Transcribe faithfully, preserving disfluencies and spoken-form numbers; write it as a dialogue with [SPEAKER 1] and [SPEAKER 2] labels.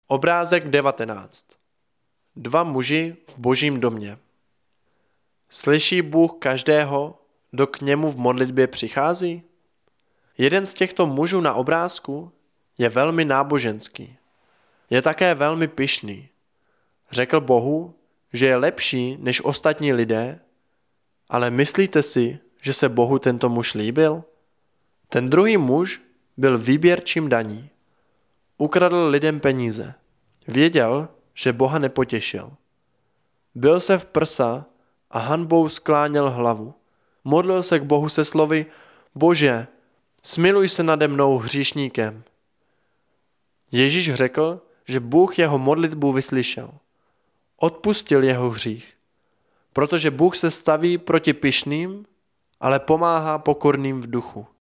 [SPEAKER 1] Obrázek devatenáct. Dva muži v Božím domě. Slyší Bůh každého, kdo k němu v modlitbě přichází? Jeden z těchto mužů na obrázku je velmi náboženský. Je také velmi pyšný. Řekl Bohu, že je lepší než ostatní lidé, ale myslíte si, že se Bohu tento muž líbil? Ten druhý muž byl výběrčím daní. Ukradl lidem peníze. Věděl, že Boha nepotěšil. Bil se v prsa a hanbou skláněl hlavu. Modlil se k Bohu se slovy: Bože, smiluj se nade mnou hříšníkem. Ježíš řekl, že Bůh jeho modlitbu vyslyšel. Odpustil jeho hřích, protože Bůh se staví proti pyšným, ale pomáhá pokorným v duchu.